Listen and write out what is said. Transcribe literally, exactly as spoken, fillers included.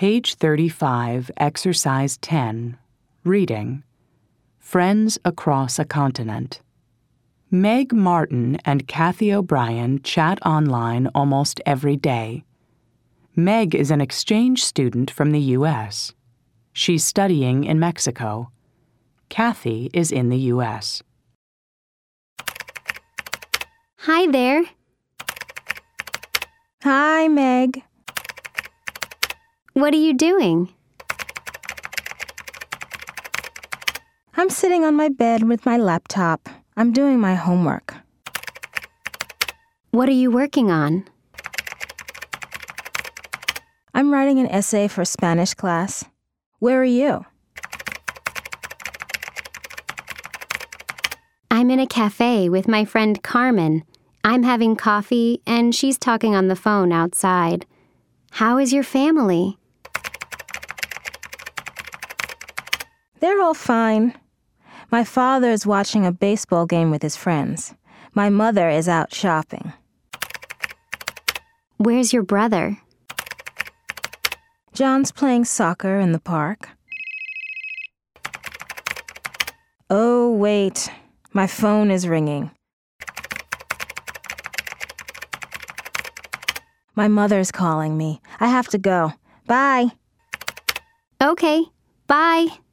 Page thirty-five, Exercise ten. Reading. Friends Across a Continent. Meg Martin and Kathy O'Brien chat online almost every day. Meg is an exchange student from the U S She's studying in Mexico. Kathy is in the U S Hi there. Hi, Meg. What are you doing? I'm sitting on my bed with my laptop. I'm doing my homework. What are you working on? I'm writing an essay for Spanish class. Where are you? I'm in a cafe with my friend Carmen. I'm having coffee, and she's talking on the phone outside. How is your family? They're all fine. My father is watching a baseball game with his friends. My mother is out shopping. Where's your brother? John's playing soccer in the park. Oh, wait. My phone is ringing. My mother's calling me. I have to go. Bye. Okay, bye.